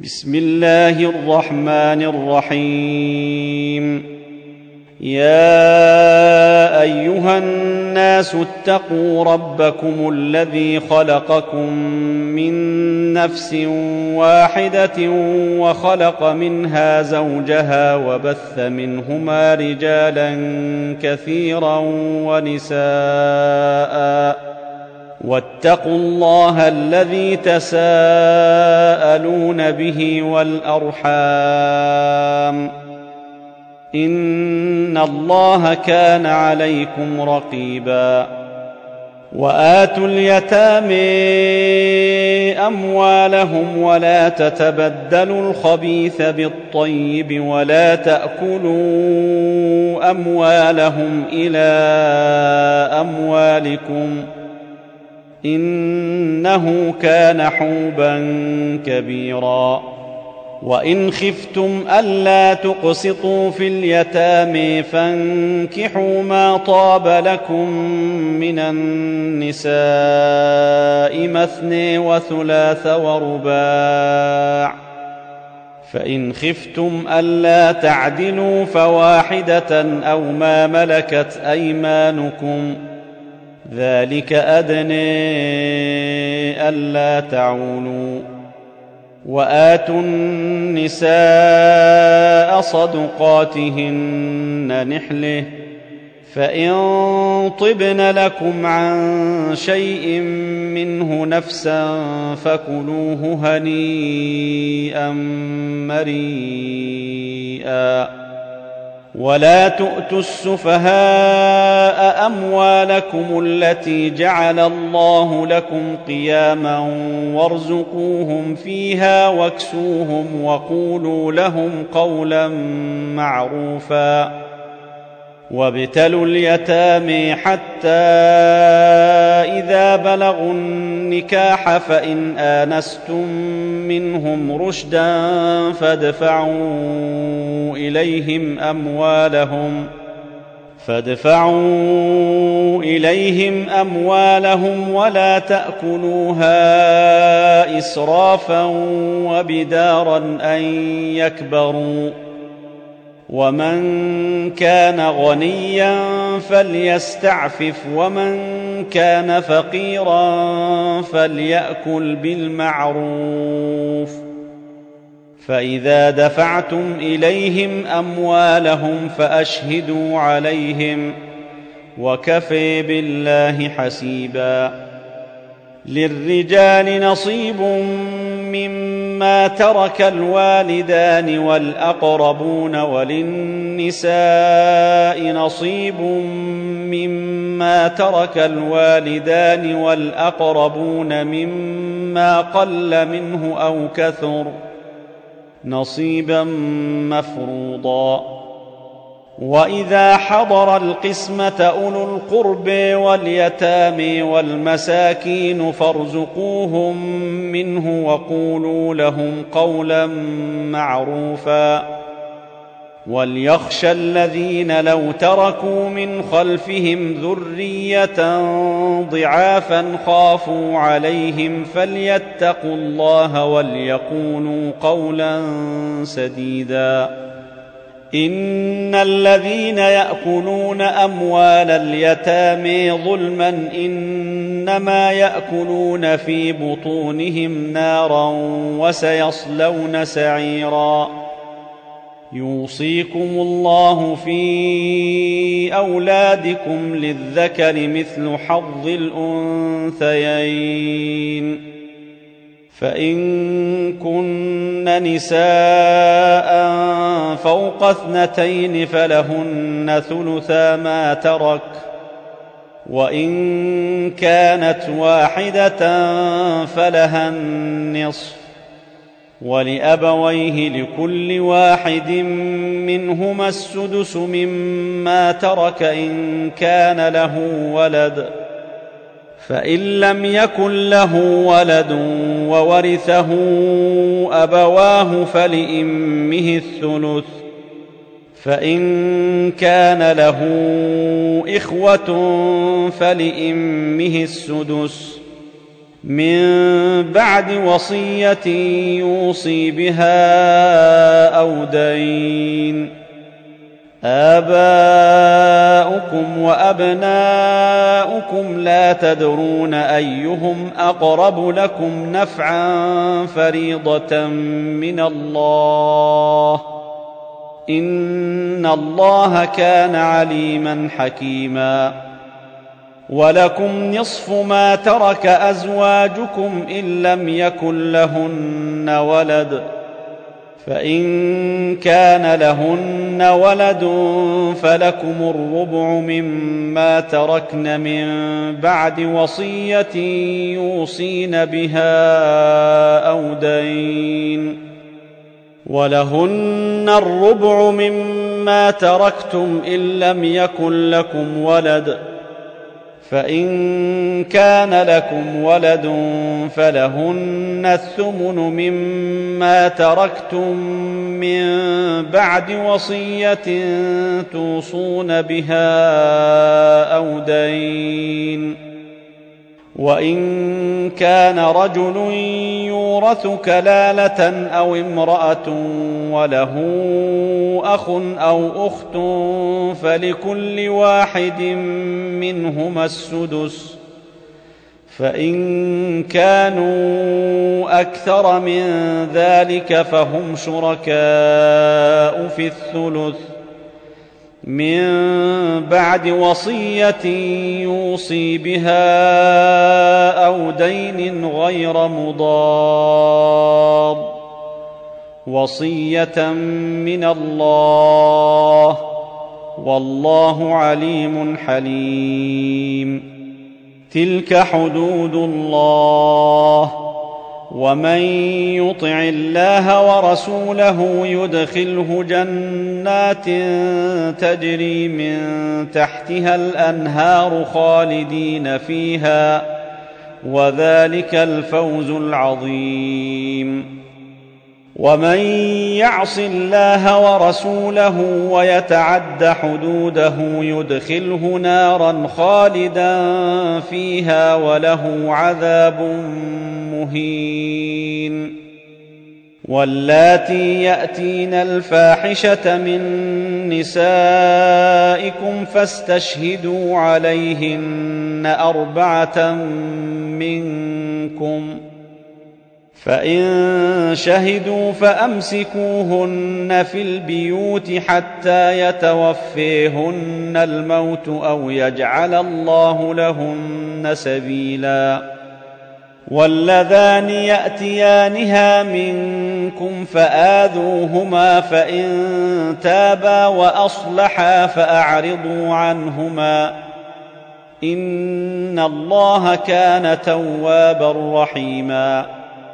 بسم الله الرحمن الرحيم. يا أيها الناس اتقوا ربكم الذي خلقكم من نفس واحدة وخلق منها زوجها وبث منهما رجالا كثيرا ونساء واتقوا الله الذي تساءلون به والأرحام إن الله كان عليكم رقيبا. وآتوا اليتامى أموالهم ولا تتبدلوا الخبيث بالطيب ولا تأكلوا أموالهم إلى أموالكم إنه كان حوبا كبيرا. وإن خفتم ألا تقسطوا في اليتامى فانكحوا ما طاب لكم من النساء مثني وثلاث ورباع، فإن خفتم ألا تعدلوا فواحدة أو ما ملكت أيمانكم ذلك أدنى ألا تعولوا. وآتوا النساء صدقاتهن نحلة، فإن طبن لكم عن شيء منه نفسا فكلوه هنيئا مريئا. ولا تؤتوا السفهاء أموالكم التي جعل الله لكم قياما وارزقوهم فيها واكسوهم وقولوا لهم قولا معروفا. وابتلوا اليتامى حتى إذا بلغوا النكاح فإن آنستم منهم رشدا فادفعوا إليهم أموالهم ولا تأكلوها إسرافا وبدارا أن يكبروا. ومن كان غنيا فليستعفف ومن كان فقيرا فليأكل بالمعروف. فإذا دفعتم إليهم أموالهم فأشهدوا عليهم وكفى بالله حسيبا. للرجال نصيب مما ترك الوالدان والأقربون وللنساء نصيب مما ترك الوالدان والأقربون مما قل منه أو كثر نصيبا مفروضا. وإذا حضر القسمة أولو القرب واليتامى والمساكين فارزقوهم منه وقولوا لهم قولا معروفا. وليخشى الذين لو تركوا من خلفهم ذرية ضعافا خافوا عليهم فليتقوا الله وليقولوا قولا سديدا. إن الذين يأكلون أموال اليتامى ظلما إنما يأكلون في بطونهم نارا وسيصلون سعيرا. يوصيكم الله في أولادكم للذكر مثل حظ الأنثيين، فإن كن نساء فوق 2 فلهن ثلثا ما ترك، وإن كانت واحدة فلها النصف، ولأبويه لكل واحد منهما السدس مما ترك إن كان له ولد، فإن لم يكن له ولد وورثه أبواه فلأمه الثلث، فإن كان له إخوة فلأمه السدس، من بعد وصية يوصي بها أو دين. آباؤكم وأبناؤكم لا تدرون أيهم أقرب لكم نفعا فريضة من الله، إن الله كان عليما حكيما. ولكم نصف ما ترك أزواجكم إن لم يكن لهن ولد، فإن كان لهن ولد فلكم الربع مما تركن من بعد وصية يوصين بها أو دين. ولهن الربع مما تركتم إن لم يكن لكم ولد، فإن كان لكم ولد فلهن الثمن مما تركتم من بعد وصية توصون بها أو دين. وإن كان رجل يورث كلالة أو امرأة وله أخ أو أخت فلكل واحد منهما السدس، فإن كانوا أكثر من ذلك فهم شركاء في الثلث من بعد وصية يوصي بها أو دين غير مضار، وصية من الله، والله عليم حليم. تلك حدود الله، ومن يطع الله ورسوله يدخله جنات تجري من تحتها الأنهار خالدين فيها، وذلك الفوز العظيم. ومن يعص الله ورسوله ويتعد حدوده يدخله نارا خالدا فيها وله عذاب مهين. واللاتي يأتين الفاحشة من نسائكم فاستشهدوا عليهن 4 منكم، فإن شهدوا فأمسكوهن في البيوت حتى يتوفيهن الموت أو يجعل الله لهن سبيلا. واللذان يأتيانها منكم فآذوهما، فإن تابا وأصلحا فأعرضوا عنهما، إن الله كان توابا رحيما.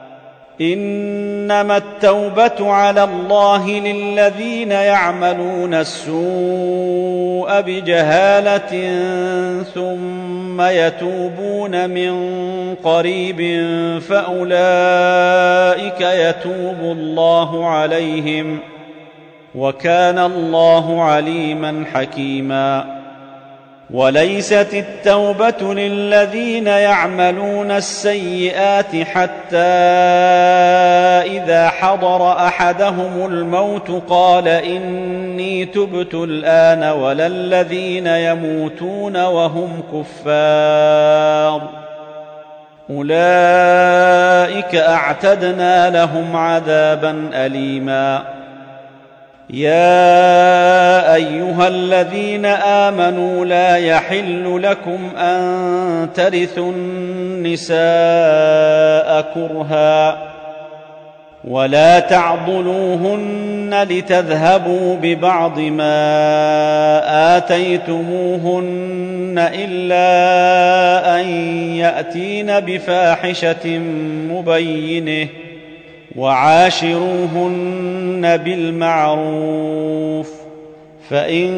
إنما التوبة على الله للذين يعملون السوء بجهالة ثم يتوبون من قريب فأولئك يتوب الله عليهم، وكان الله عليما حكيما. وليست التوبة للذين يعملون السيئات حتى إذا حضر أحدهم الموت قال إني تبت الآن، ولا الذين يموتون وهم كفار، أولئك أعتدنا لهم عذابا أليما. يا أيها الذين آمنوا لا يحل لكم أن ترثوا النساء كرها، ولا تعضلوهن لتذهبوا ببعض ما آتيتموهن إلا أن يأتين بفاحشة مبينة، وعاشروهن بالمعروف، فإن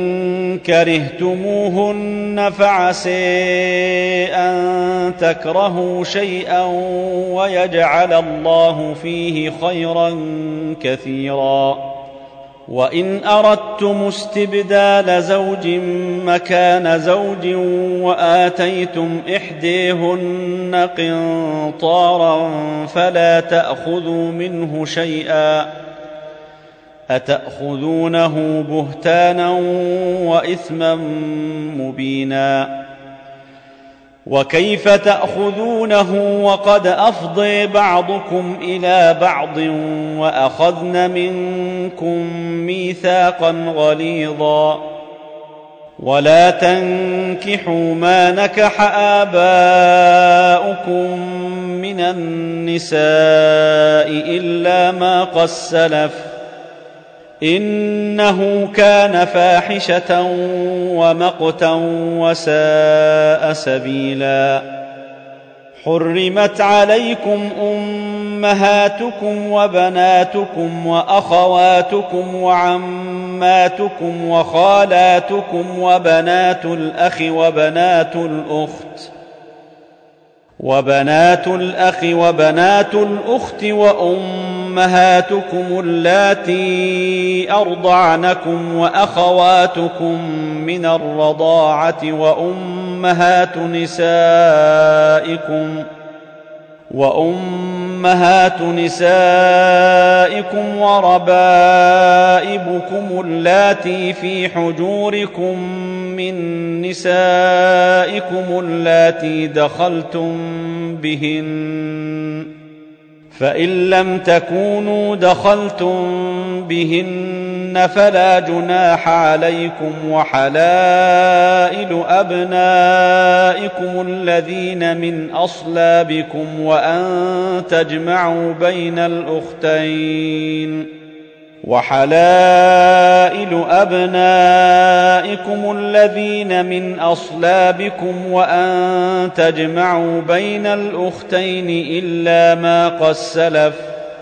كرهتموهن فعسى أن تكرهوا شيئا ويجعل الله فيه خيرا كثيرا، وإن أردتم استبدال زوج مكان زوج وآتيتم إحديهن قنطارا فلا تأخذوا منه شيئا أتأخذونه بهتانا وإثما مبينا وكيف تأخذونه وقد أفضي بعضكم إلى بعض وأخذن منكم ميثاقا غليظا ولا تنكحوا ما نكح آباؤكم من النساء إلا ما قد سلف إنه كان فاحشة ومقتا وساء سبيلا حرمت عليكم أمهاتكم وبناتكم وأخواتكم وعماتكم وخالاتكم وبنات الأخ وبنات الأخت وأمهاتكم اللاتي أرضعنكم وأخواتكم من الرضاعة وأمهات نسائكم وربائبكم اللاتي في حجوركم من نسائكم اللاتي دخلتم بهن فإن لم تكونوا دخلتم بهن فلا جناح عليكم وحلائل أبنائكم الذين من أصلابكم وأن تجمعوا بين الأختين وحلائل أبنائكم الذين من أصلابكم وأن تجمعوا بين الأختين إلا ما قد سلف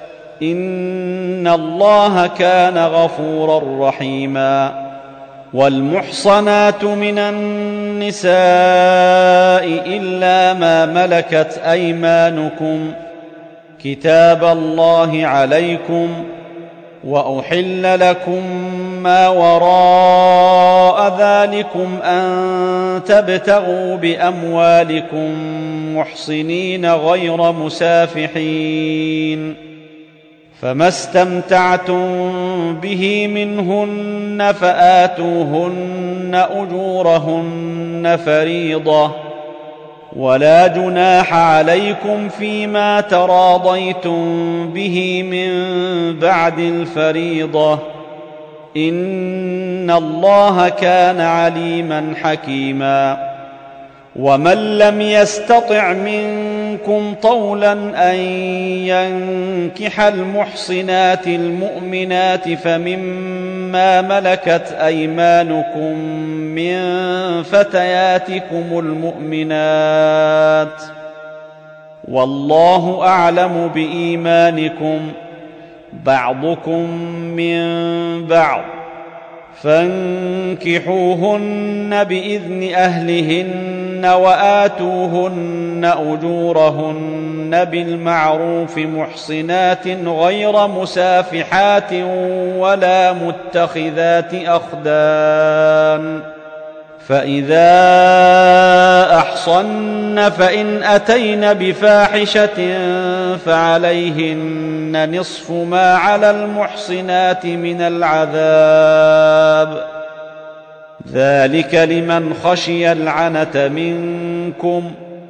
إن الله كان غفورا رحيما والمحصنات من النساء إلا ما ملكت أيمانكم كتاب الله عليكم وأحل لكم ما وراء ذلكم أن تبتغوا بأموالكم محصنين غير مسافحين فما استمتعتم به منهن فآتوهن أجورهن فريضة ولا جناح عليكم فيما تراضيتم به من بعد الفريضة إن الله كان عليما حكيما ومن لم يستطع منكم طولا أن ينكح المحصنات المؤمنات فمما ملكت أيمانكم من فتياتكم المؤمنات والله أعلم بإيمانكم بعضكم من بعض فانكحوهن بإذن أهلهن وآتوهن أجورهن بالمعروف محصنات غير مسافحات ولا متخذات أخدان فإذا أحصن فإن أتين بفاحشة فعليهن نصف ما على المحصنات من العذاب ذلك لمن خشي العنة منكم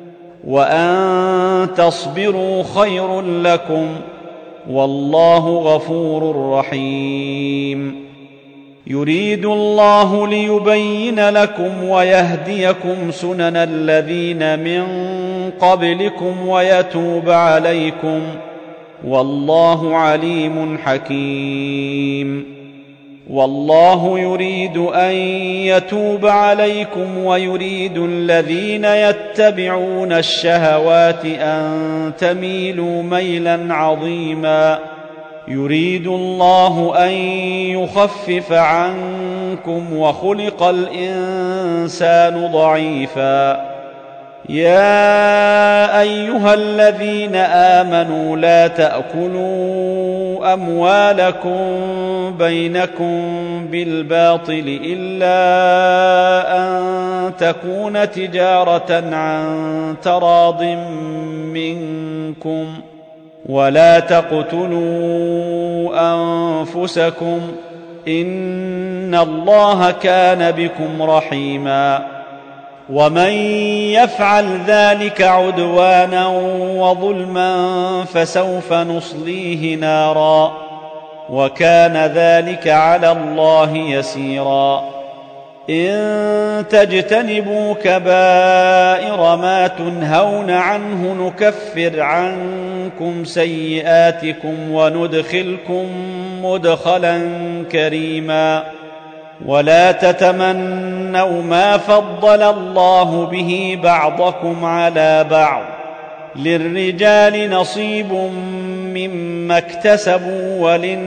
وأن تصبروا خير لكم والله غفور رحيم يريد الله ليبين لكم ويهديكم سنن الذين من قبلكم ويتوب عليكم والله عليم حكيم والله يريد أن يتوب عليكم ويريد الذين يتبعون الشهوات أن تميلوا ميلا عظيما يريد الله أن يخفف عنكم وخلق الإنسان ضعيفا يا أيها الذين آمنوا لا تأكلوا أموالكم بينكم بالباطل إلا أن تكون تجارة عن تراض منكم ولا تقتلوا أنفسكم إن الله كان بكم رحيما ومن يفعل ذلك عدوانا وظلما فسوف نصليه نارا وكان ذلك على الله يسيرا إن تجتنبوا كبائر ما تنهون عنه نكفر عنكم سيئاتكم وندخلكم مدخلا كريما ولا تتمنوا ما فضل الله به بعضكم على بعض للرجال نصيب مما اكتسبوا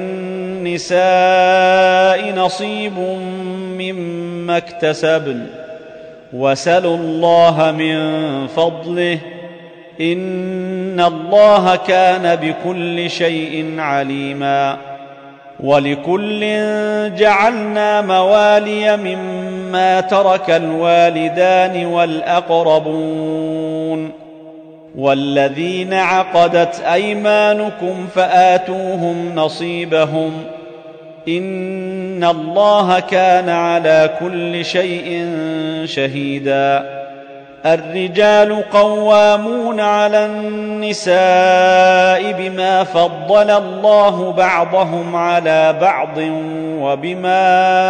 وللنساء نصيب مما اكتسبن وسلوا الله من فضله إن الله كان بكل شيء عليما ولكل جعلنا موالي مما ترك الوالدان والأقربون والذين عقدت أيمانكم فآتوهم نصيبهم إن الله كان على كل شيء شهيدا الرجال قوامون على النساء بما فضل الله بعضهم على بعض وبما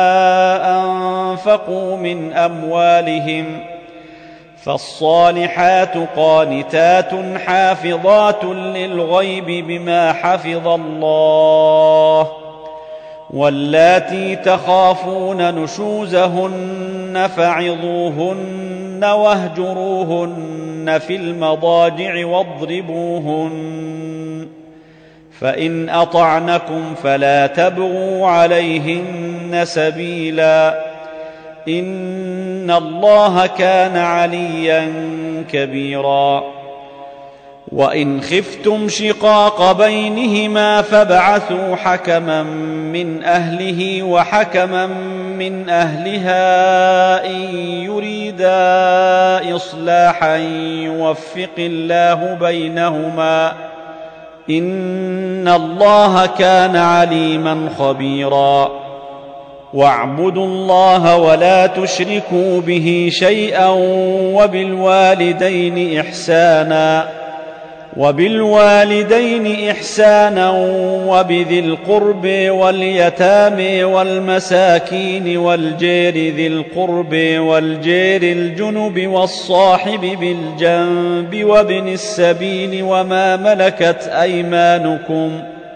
أنفقوا من أموالهم فالصالحات قانتات حافظات للغيب بما حفظ الله واللاتي تخافون نشوزهن فعظوهن واهجروهن في المضاجع واضربوهن فإن أطعنكم فلا تبغوا عليهن سبيلا إن الله كان عليا كبيرا وإن خفتم شقاق بينهما فابعثوا حكما من أهله وحكما من أهلها إن يريدا إصلاحا يوفق الله بينهما إن الله كان عليما خبيرا واعبدوا الله ولا تشركوا به شيئا وبالوالدين إحسانا وبذي القرب واليتامى والمساكين والجير ذي القرب والجير الجنب والصاحب بالجنب وابن السبيل وما ملكت أيمانكم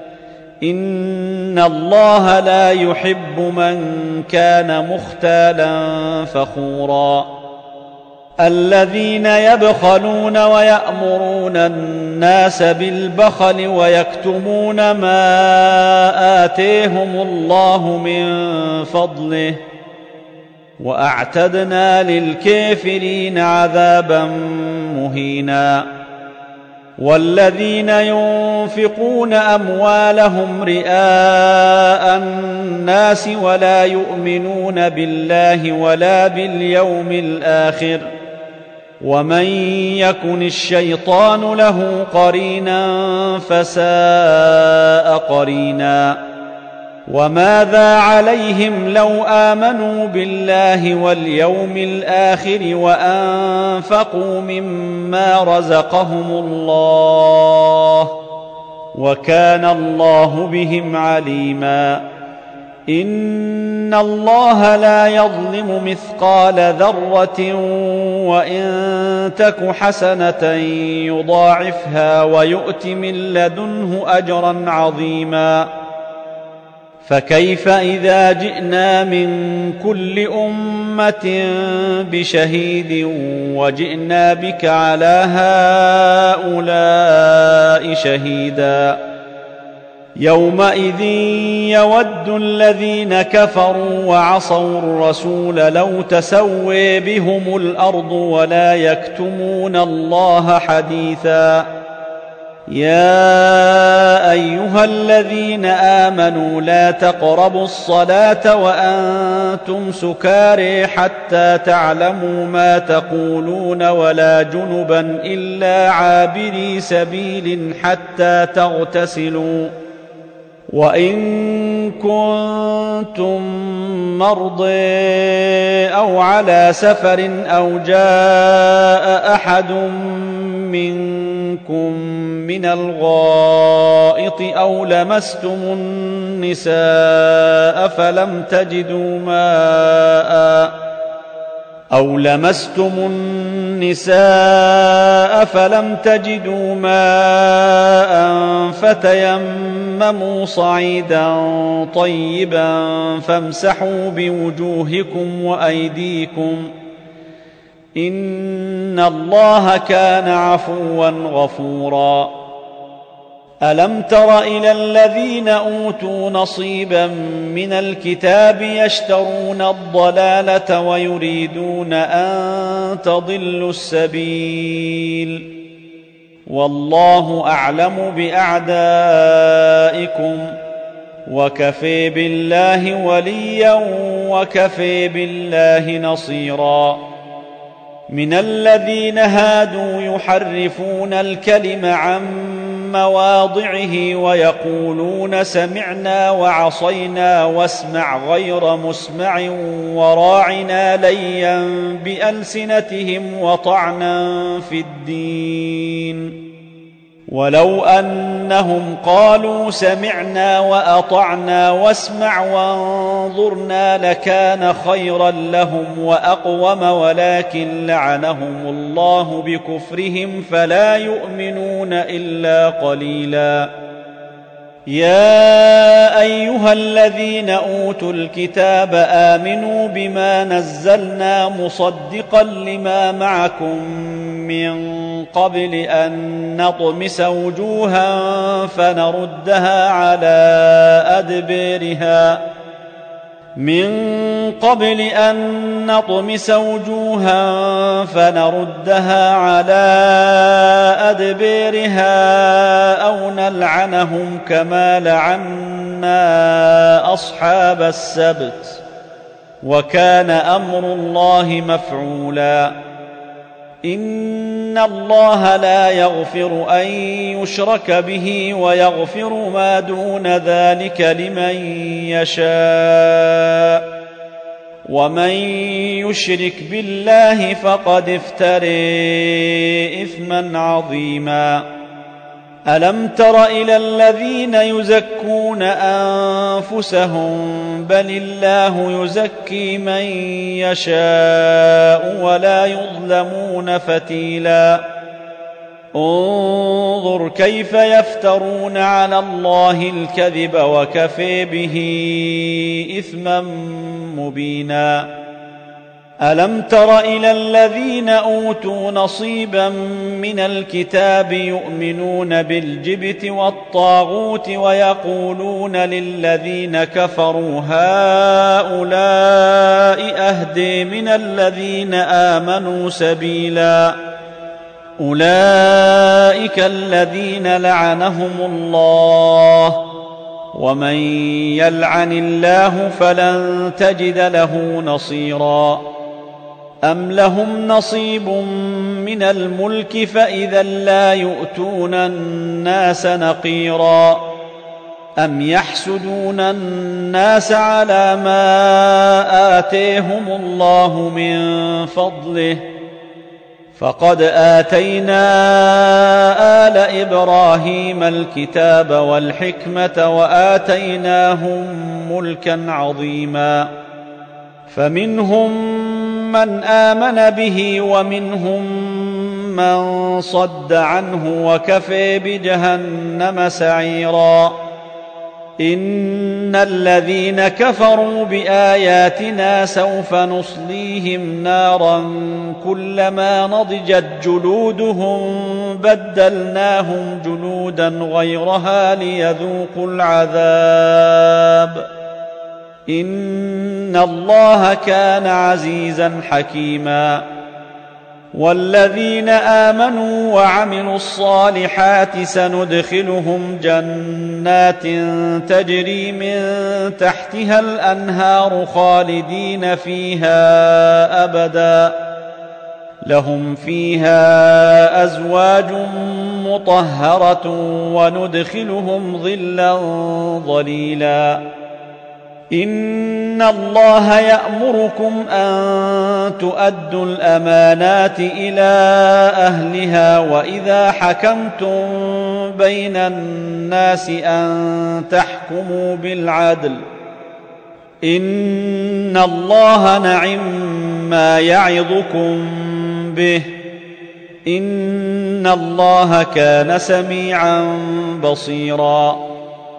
إن الله لا يحب من كان مختالا فخورا الذين يبخلون ويأمرون الناس بالبخل ويكتمون ما آتيهم الله من فضله وأعتدنا للكافرين عذابا مهينا والذين ينفقون أموالهم رئاء الناس ولا يؤمنون بالله ولا باليوم الآخر ومن يكن الشيطان له قرينا فساء قرينا وماذا عليهم لو آمنوا بالله واليوم الآخر وأنفقوا مما رزقهم الله وكان الله بهم عليما إن الله لا يظلم مثقال ذرة وإن تك حسنة يضاعفها ويؤت من لدنه أجرا عظيما فكيف إذا جئنا من كل أمة بشهيد وجئنا بك على هؤلاء شهيدا يومئذ يود الذين كفروا وعصوا الرسول لو تسوي بهم الأرض ولا يكتمون الله حديثا. يا أيها الذين آمنوا لا تقربوا الصلاة وأنتم سكارى حتى تعلموا ما تقولون ولا جنبا إلا عابري سبيل حتى تغتسلوا، وإن كنتم مرضى أو على سفر أو جاء أحد منكم من الغائط أو لمستم النساء فلم تجدوا ماء فتيمموا صعيدا طيبا فامسحوا بوجوهكم وأيديكم إن الله كان عفوا غفورا. ألم تر إلى الذين أوتوا نصيبا من الكتاب يشترون الضلالة ويريدون أن تضلوا السبيل، والله أعلم بأعدائكم وكفى بالله وليا وكفى بالله نصيرا. من الذين هادوا يحرفون الكلم عن مواضعه ويقولون سمعنا وعصينا واسمع غير مسمع وراعنا ليا بألسنتهم وطعنا في الدين، ولو أنهم قالوا سمعنا وأطعنا واسمع وانظرنا لكان خيرا لهم وأقوم، ولكن لعنهم الله بكفرهم فلا يؤمنون إلا قليلا. يا أيها الذين أوتوا الكتاب آمنوا بما نزلنا مصدقا لما معكم من قبل أن نطمس وجوها فنردها على أدبيرها أو نلعنهم كما لعنا أصحاب السبت، وكان أمر الله مفعولا. إن الله لا يغفر أن يشرك به ويغفر ما دون ذلك لمن يشاء، ومن يشرك بالله فقد افترى إثما عظيما. ألم تر إلى الذين يزكون أنفسهم بل الله يزكي من يشاء ولا يظلمون فتيلا. انظر كيف يفترون على الله الكذب وكفى به إثما مبينا. ألم تر إلى الذين أوتوا نصيبا من الكتاب يؤمنون بالجبت والطاغوت ويقولون للذين كفروا هؤلاء أهدى من الذين آمنوا سبيلا. أولئك الذين لعنهم الله، ومن يلعن الله فلن تجد له نصيرا. أم لهم نصيب من الملك فإذا لا يؤتون الناس نقيرا. أم يحسدون الناس على ما آتيهم الله من فضله، فقد آتينا آل إبراهيم الكتاب والحكمة وآتيناهم ملكا عظيما. فمنهم من آمن به ومنهم من صد عنه، وكفى بجهنم سعيرا. إن الذين كفروا بآياتنا سوف نصليهم نارا كلما نضجت جلودهم بدلناهم جلودا غيرها ليذوقوا العذاب إن الله كان عزيزا حكيما والذين آمنوا وعملوا الصالحات سندخلهم جنات تجري من تحتها الأنهار خالدين فيها أبدا لهم فيها أزواج مطهرة وندخلهم ظلا ظليلا إن الله يأمركم أن تؤدوا الأمانات إلى أهلها وإذا حكمتم بين الناس أن تحكموا بالعدل إن الله نعم يعظكم به إن الله كان سميعا بصيرا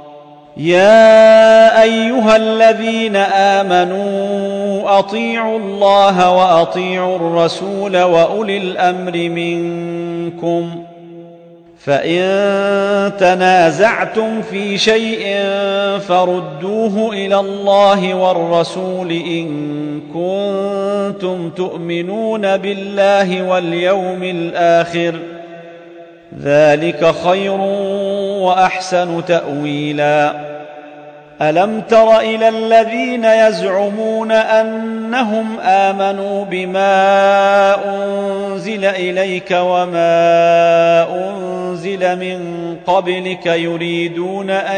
يا أيها الذين آمنوا أطيعوا الله وأطيعوا الرسول وأولي الأمر منكم فإن تنازعتم في شيء فردوه إلى الله والرسول إن كنتم تؤمنون بالله واليوم الآخر ذلك خير وأحسن تأويلا ألم تر إلى الذين يزعمون أنهم آمنوا بما أنزل إليك وما أنزل من قبلك يريدون أن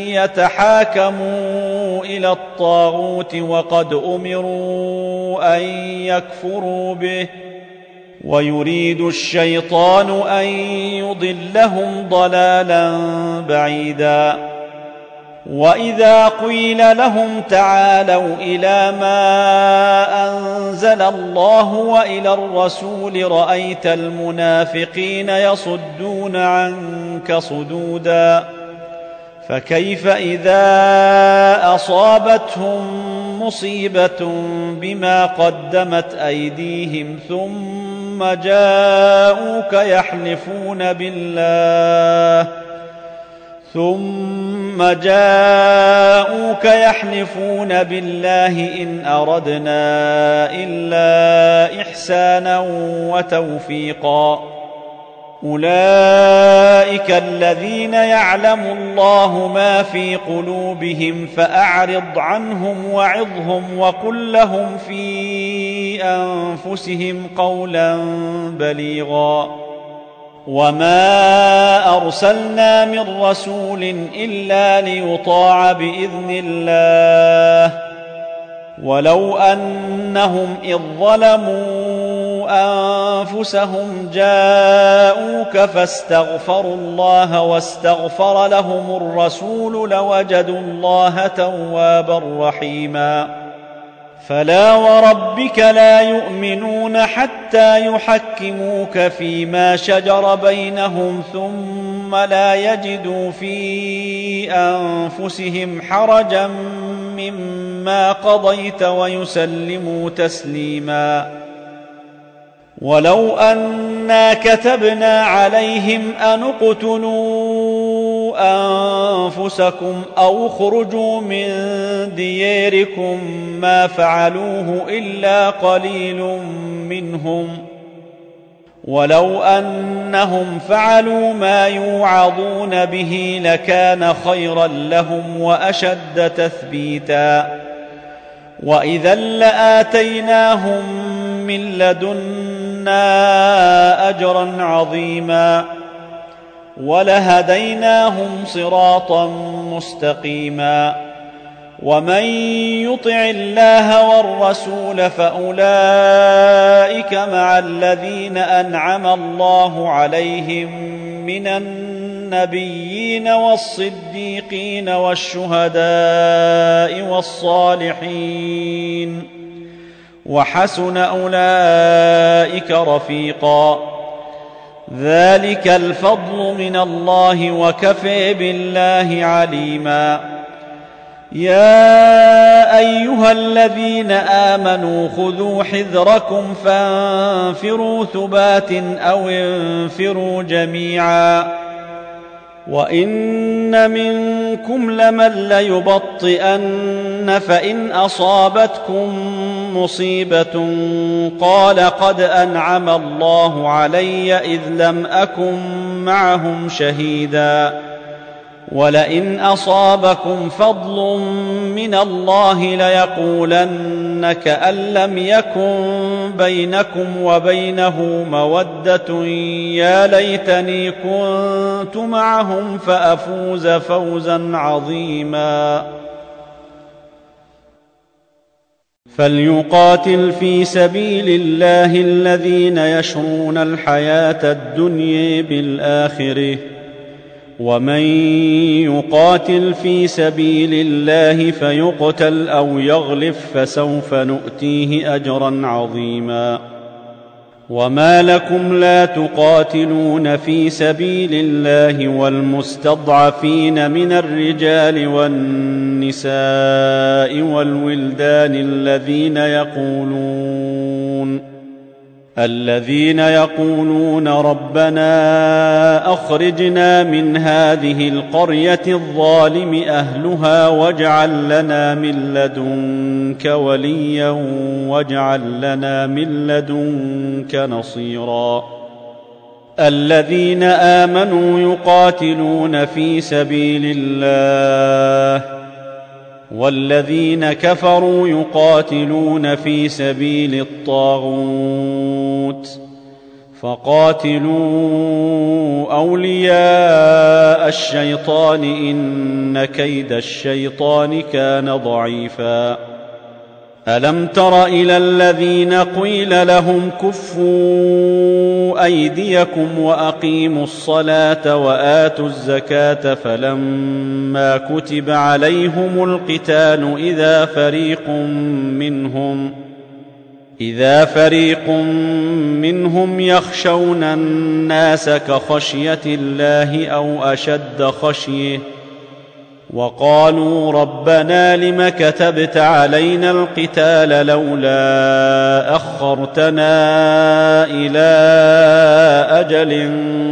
يتحاكموا إلى الطاغوت وقد أمروا أن يكفروا به ويريد الشيطان أن يضلهم ضلالا بعيدا وإذا قيل لهم تعالوا إلى ما أنزل الله وإلى الرسول رأيت المنافقين يصدون عنك صدودا فكيف إذا أصابتهم مصيبة بما قدمت أيديهم ثم جاءوك يحلفون بالله إن أردنا إلا إحسانا وتوفيقا أولئك الذين يعلم الله ما في قلوبهم فأعرض عنهم وعظهم وقل لهم في أنفسهم قولا بليغا وما أرسلنا من رسول إلا ليطاع بإذن الله ولو أنهم إذ ظلموا أنفسهم جاءوك فاستغفروا الله واستغفر لهم الرسول لوجدوا الله توابا رحيما فلا وربك لا يؤمنون حتى يحكموك فيما شجر بينهم ثم لا يجدوا في أنفسهم حرجا مما قضيت ويسلموا تسليما ولو أنا كتبنا عليهم أن اقتلوا أنفسكم أو اخرجوا من دياركم ما فعلوه إلا قليل منهم ولو أنهم فعلوا ما يوعظون به لكان خيرا لهم وأشد تثبيتا وإذا لآتيناهم من لدنا أجرا عظيما ولهديناهم صراطا مستقيما ومن يطع الله والرسول فأولئك مع الذين أنعم الله عليهم من النبيين والصديقين والشهداء والصالحين وحسن أولئك رفيقا ذلك الفضل من الله وكفى بالله عليما يا أيها الذين آمنوا خذوا حذركم فانفروا ثبات أو انفروا جميعا وإن منكم لمن ليبطئن فإن أصابتكم مصيبة قال قد أنعم الله علي إذ لم أكن معهم شهيدا ولئن أصابكم فضل من الله ليقولن كأن لم يكن بينكم وبينه مودة يا ليتني كنت معهم فأفوز فوزا عظيما فليقاتل في سبيل الله الذين يشرون الحياة الدنيا بالآخرة ومن يقاتل في سبيل الله فيقتل أو يغلب فسوف نؤتيه أجرا عظيما وما لكم لا تقاتلون في سبيل الله والمستضعفين من الرجال والنساء والولدان الذين يقولون ربنا أخرجنا من هذه القرية الظالم أهلها واجعل لنا من لدنك وليا واجعل لنا من لدنك نصيرا الذين آمنوا يقاتلون في سبيل الله والذين كفروا يقاتلون في سبيل الطاغوت فقاتلوا أولياء الشيطان إن كيد الشيطان كان ضعيفا ألم تر إلى الذين قيل لهم كفوا أيديكم وأقيموا الصلاة وآتوا الزكاة فلما كتب عليهم القتال إذا فريق منهم يخشون الناس كخشية الله أو أشد خشية وقالوا ربنا لم كتبت علينا القتال لولا أخرتنا إلى أجل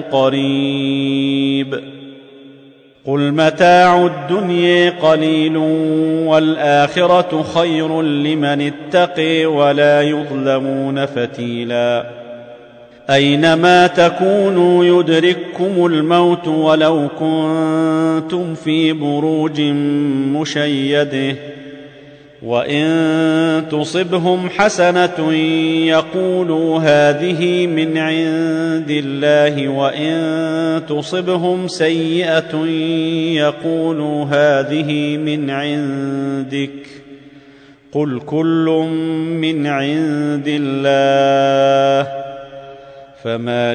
قريب قل متاع الدنيا قليل والآخرة خير لمن اتقي ولا يظلمون فتيلا أينما تكونوا يدرككم الموت ولو كنتم في بروج مشيدة وإن تصبهم حسنة يقولوا هذه من عند الله وإن تصبهم سيئة يقولوا هذه من عندك قل كل من عند الله فما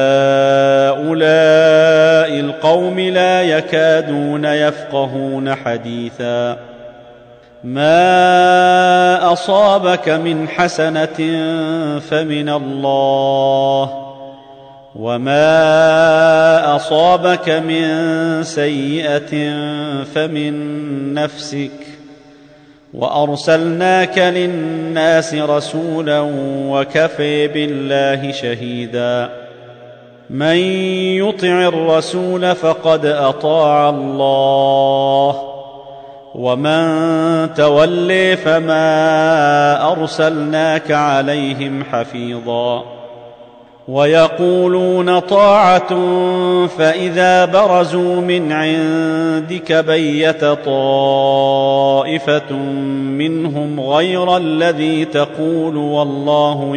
لهؤلاء القوم لا يكادون يفقهون حديثا ما أصابك من حسنة فمن الله وما أصابك من سيئة فمن نفسك وأرسلناك للناس رسولا وكفى بالله شهيدا من يطع الرسول فقد أطاع الله ومن تولي فما أرسلناك عليهم حفيظا ويقولون طاعة فإذا برزوا من عندك بيت طائفة منهم غير الذي تقول والله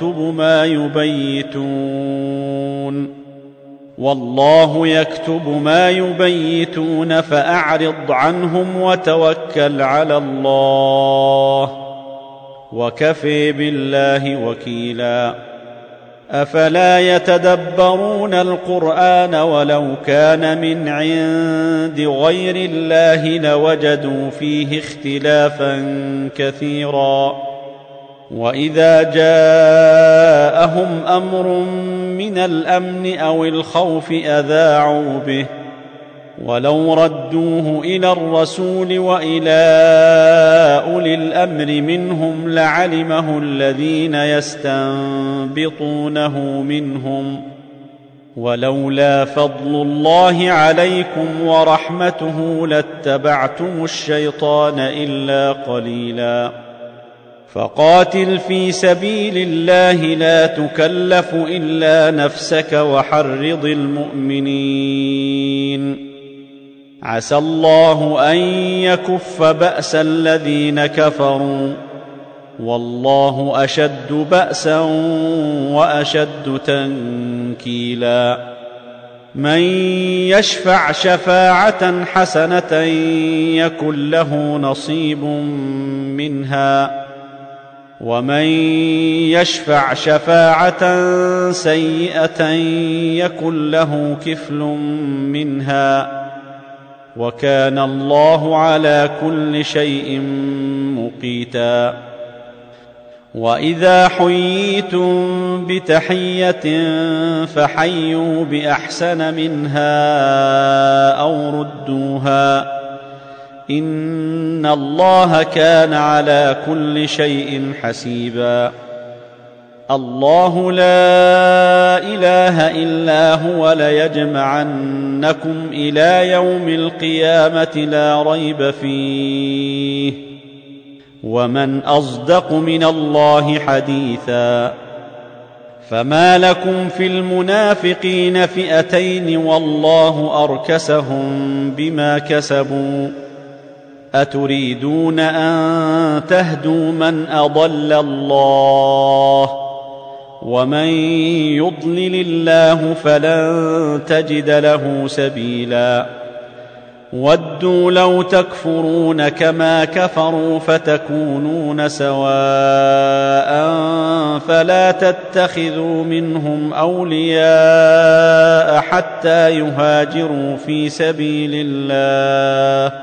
يكتب ما يبيتون فأعرض عنهم وتوكل على الله وكفى بالله وكيلا أفلا يتدبرون القرآن ولو كان من عند غير الله لوجدوا فيه اختلافا كثيرا وإذا جاءهم أمر من الأمن أو الخوف أذاعوا به ولو ردوه إلى الرسول وإلى أولي الأمر منهم لعلمه الذين يستنبطونه منهم، ولولا فضل الله عليكم ورحمته لاتبعتم الشيطان إلا قليلا. فقاتل في سبيل الله لا تكلف إلا نفسك وحرض المؤمنين، عسى الله أن يكف بأس الذين كفروا، والله أشد بأسا وأشد تنكيلا. من يشفع شفاعة حسنة يكن له نصيب منها، ومن يشفع شفاعة سيئة يكن له كفل منها، وكان الله على كل شيء مقيتا. وإذا حييتم بتحية فحيوا بأحسن منها أو ردوها، إن الله كان على كل شيء حسيبا. الله لا إله إلا هو ليجمعنكم إلى يوم القيامة لا ريب فيه، ومن أصدق من الله حديثا. فما لكم في المنافقين فئتين والله أركسهم بما كسبوا، أتريدون أن تهدوا من أضل الله، ومن يضلل الله فلن تجد له سبيلا. ودوا لو تكفرون كما كفروا فتكونون سواء فلا تتخذوا منهم أولياء حتى يهاجروا في سبيل الله،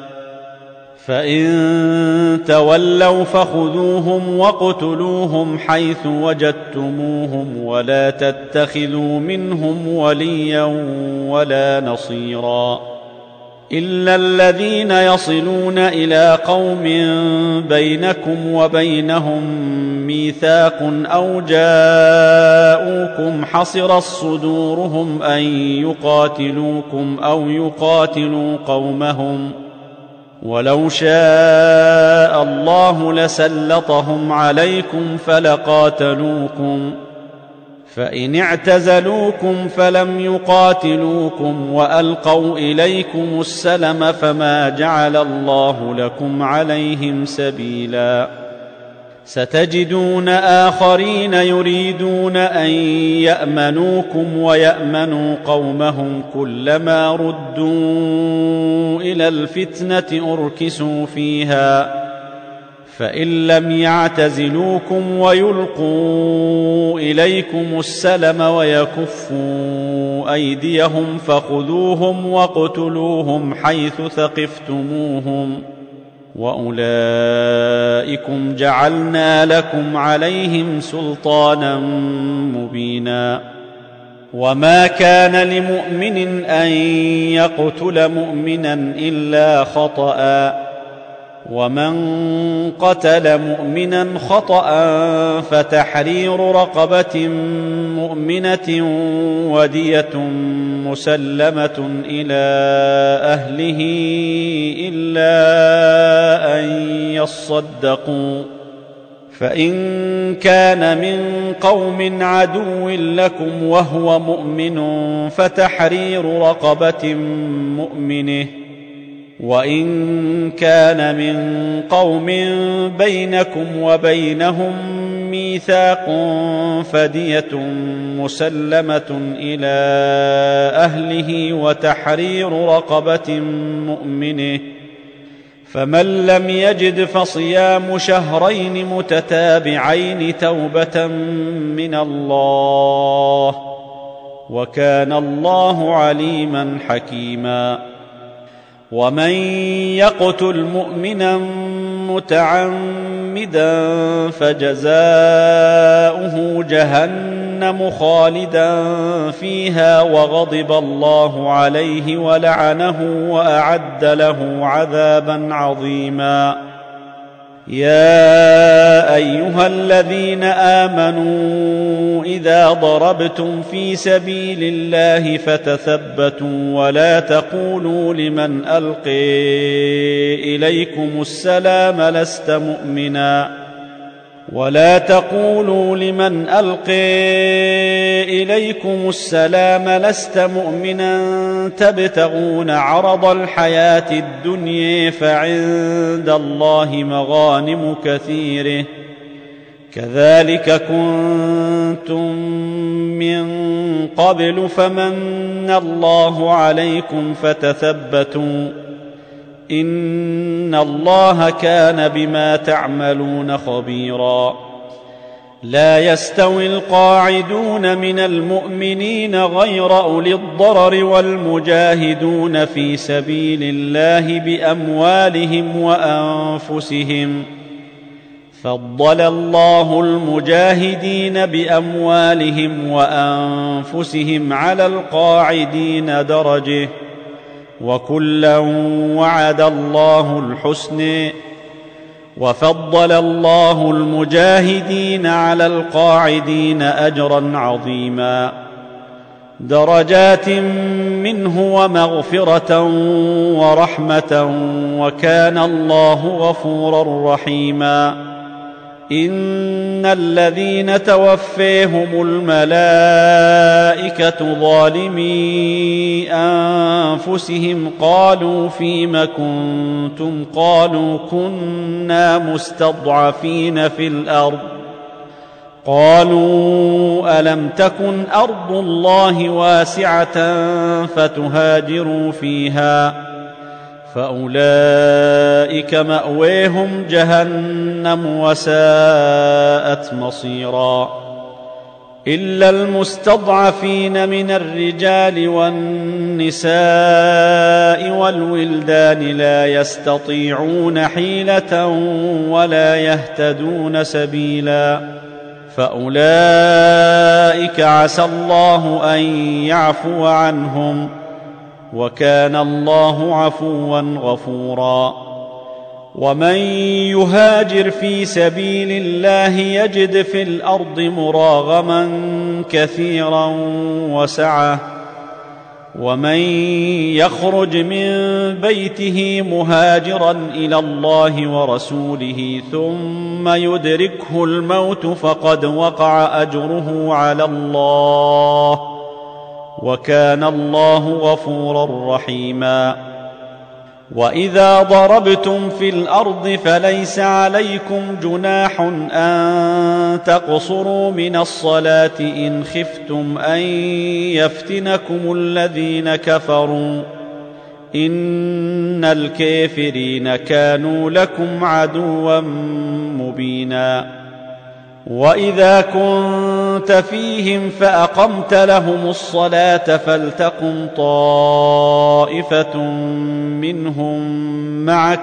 فإن تولوا فخذوهم واقتلوهم حيث وجدتموهم، ولا تتخذوا منهم وليا ولا نصيرا، إلا الذين يصلون إلى قوم بينكم وبينهم ميثاق أو جاءوكم حصرت صدورهم أن يقاتلوكم أو يقاتلوا قومهم، ولو شاء الله لسلطهم عليكم فلقاتلوكم، فإن اعتزلوكم فلم يقاتلوكم وألقوا إليكم السلم فما جعل الله لكم عليهم سبيلا. ستجدون آخرين يريدون أن يأمنوكم ويأمنوا قومهم، كلما ردوا إلى الفتنة أركسوا فيها، فإن لم يعتزلوكم ويلقوا إليكم السلم ويكفوا أيديهم فخذوهم واقتلوهم حيث ثقفتموهم، وأولئكم جعلنا لكم عليهم سلطانا مبينا. وما كان لمؤمن أن يقتل مؤمنا إلا خطأ، ومن قتل مؤمنا خطأ فتحرير رقبة مؤمنة ودية مسلمة إلى أهله إلا أن يصدقوا، فإن كان من قوم عدو لكم وهو مؤمن فتحرير رقبة مؤمنة، وإن كان من قوم بينكم وبينهم ميثاق فدية مسلمة إلى أهله وتحرير رقبة مؤمنة، فمن لم يجد فصيام شهرين متتابعين توبة من الله، وكان الله عليما حكيما. ومن يقتل مؤمنا متعمدا فجزاؤه جهنم جهنم خالدا فيها وغضب الله عليه ولعنه وأعد له عذابا عظيما. يا أيها الذين آمنوا إذا ضربتم في سبيل الله فتثبتوا ولا تقولوا لمن ألقي إليكم السلام لست مؤمنا تبتغون عرض الحياة الدنيا فعند الله مغانم كثيرة كذلك كنتم من قبل فمن الله عليكم فتثبتوا إن الله كان بما تعملون خبيرا. لا يستوي القاعدون من المؤمنين غير أولي الضرر والمجاهدون في سبيل الله بأموالهم وأنفسهم فضل الله المجاهدين بأموالهم وأنفسهم على القاعدين درجة وكلا وعد الله الحسنى وفضل الله المجاهدين على القاعدين أجرا عظيما درجات منه ومغفرة ورحمة وكان الله غفورا رحيما. إن الذين توفيهم الملائكة ظالمي أنفسهم قالوا فيم كنتم قالوا كنا مستضعفين في الأرض قالوا ألم تكن أرض الله واسعة فتهاجروا فيها فأولئك مأويهم جهنم وساءت مصيرا. إلا المستضعفين من الرجال والنساء والولدان لا يستطيعون حيلة ولا يهتدون سبيلا فأولئك عسى الله أن يعفو عنهم وكان الله عفوا غفورا. ومن يهاجر في سبيل الله يجد في الأرض مراغما كثيرا وسعة ومن يخرج من بيته مهاجرا إلى الله ورسوله ثم يدركه الموت فقد وقع أجره على الله وكان الله غفورا رحيما. وإذا ضربتم في الأرض فليس عليكم جناح أن تقصروا من الصلاة إن خفتم أن يفتنكم الذين كفروا إن الكافرين كانوا لكم عدوا مبينا. وإذا كنت فيهم فأقمت لهم الصلاة فلتقم طائفة منهم معك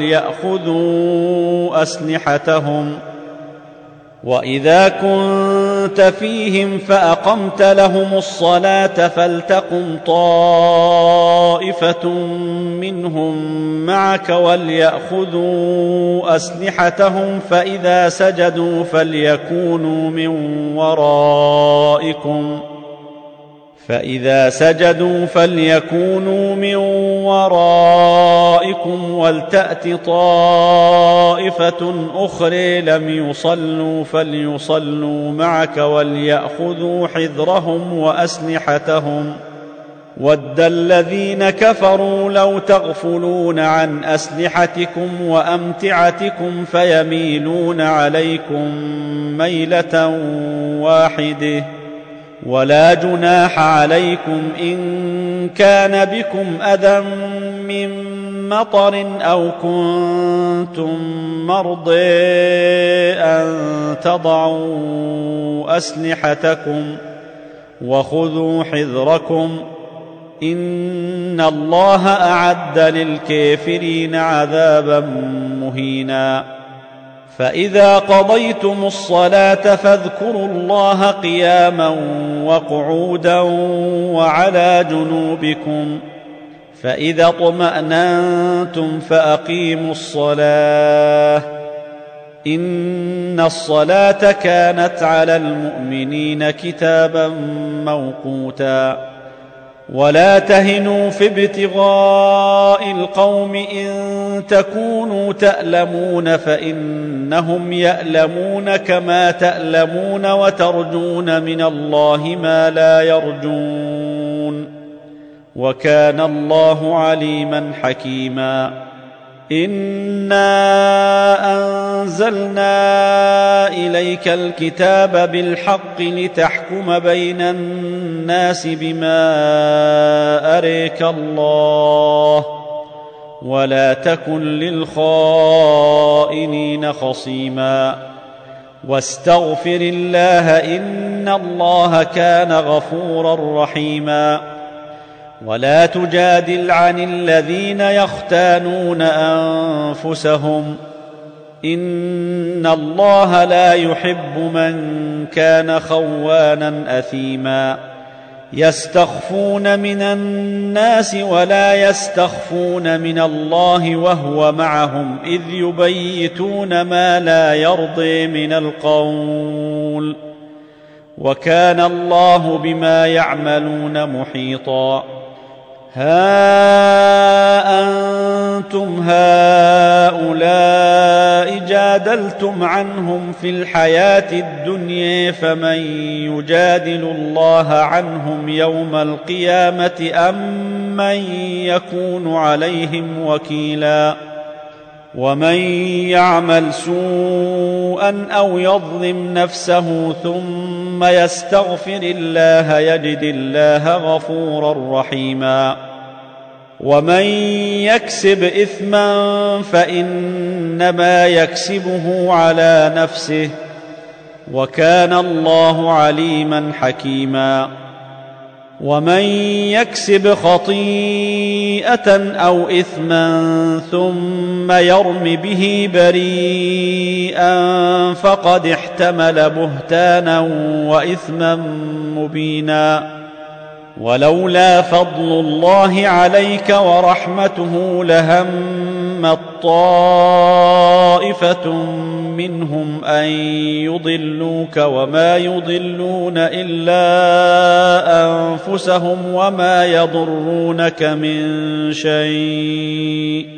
وليأخذوا أسلحتهم فإذا سجدوا فليكونوا من ورائكم ولتأت طائفة أخرى لم يصلوا فليصلوا معك وليأخذوا حذرهم وأسلحتهم ود الذين كفروا لو تغفلون عن أسلحتكم وأمتعتكم فيميلون عليكم ميلة واحدة ولا جناح عليكم إن كان بكم أذى من مطر أو كنتم مرضى أن تضعوا أسلحتكم وخذوا حذركم إن الله أعد للكافرين عذابا مهينا. فإذا قضيتم الصلاة فاذكروا الله قياما وقعودا وعلى جنوبكم، فإذا اطمأننتم فأقيموا الصلاة، إن الصلاة كانت على المؤمنين كتابا موقوتا. ولا تهنوا في ابتغاء القوم إن تكونوا تألمون فإنهم يألمون كما تألمون وترجون من الله ما لا يرجون، وكان الله عليما حكيما. إنا أنزلنا إليك الكتاب بالحق لتحكم بين الناس بما أريك الله، ولا تكن للخائنين خصيما، واستغفر الله إن الله كان غفورا رحيما. ولا تجادل عن الذين يختانون أنفسهم، إن الله لا يحب من كان خوانا أثيما. يستخفون من الناس ولا يستخفون من الله وهو معهم إذ يبيتون ما لا يرضي من القول، وكان الله بما يعملون محيطا. ها أنتم هؤلاء جادلتم عنهم في الحياة الدنيا، فمن يجادل الله عنهم يوم القيامة أم من يكون عليهم وكيلا؟ ومن يعمل سوءا أو يظلم نفسه ثم يستغفر الله يجد الله غفورا رحيما. ومن يكسب إثما فإنما يكسبه على نفسه، وكان الله عليما حكيما. ومن يكسب خطيئة أو إثما ثم يرم به بريئا فقد احتمل بهتانا وإثما مبينا. ولولا فضل الله عليك ورحمته لهمت طائفة منهم أن يضلوك وما يضلون إلا أنفسهم وما يضرونك من شيء،